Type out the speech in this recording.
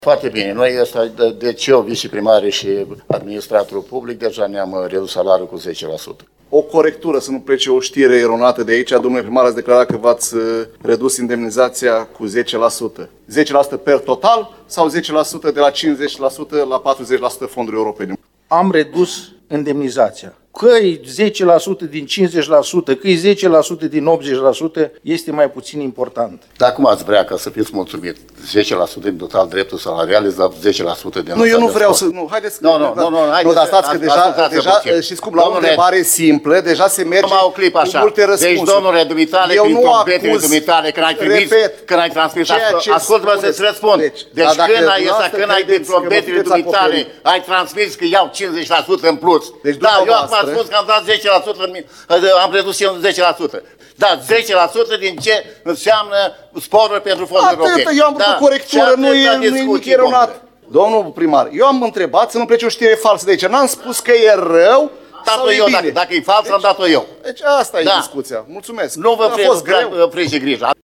Foarte bine. Noi, deci eu, viceprimare și administratorul public, deja ne-am redus salariul cu 10%. O corectură, să nu plece o știre eronată de aici. Domnule primar, ați declarat că v-ați redus indemnizația cu 10%. 10% per total sau 10% de la 50% la 40% fonduri europene? Am redus indemnizația. Că-i 10% din 50%, că-i 10% din 80%, este mai puțin important. Dar cum ați vrea ca să fiți mulțumit? 10% din total dreptul salarial, sau 10% din... Nu, eu nu vreau să... Nu, haideți... Nu, dar stați că deja știți cum, la o întrebare simplă, deja se merge o clip așa. cu multe răspunsuri. Deci, domnule Dumitale, prin trompetele Dumitale, când ai trimis, când ai transmis, ascultă-mă să-ți răspund. Deci când ai din trompetele Dumitale, ai transmis că iau 50% în plus. Da, eu am spus că am dat 10%, am redus eu 10%. Da, 10% din ce înseamnă sporuri pentru fonduri europene. Eu am făcut corectură, nu e nimic eronat. Domnul primar, eu am întrebat să nu plece o știre falsă de aici. N-am spus că e rău sau e bine. Dacă e fals, am dat-o eu. Deci asta e discuția. Mulțumesc. Nu vă frece grija.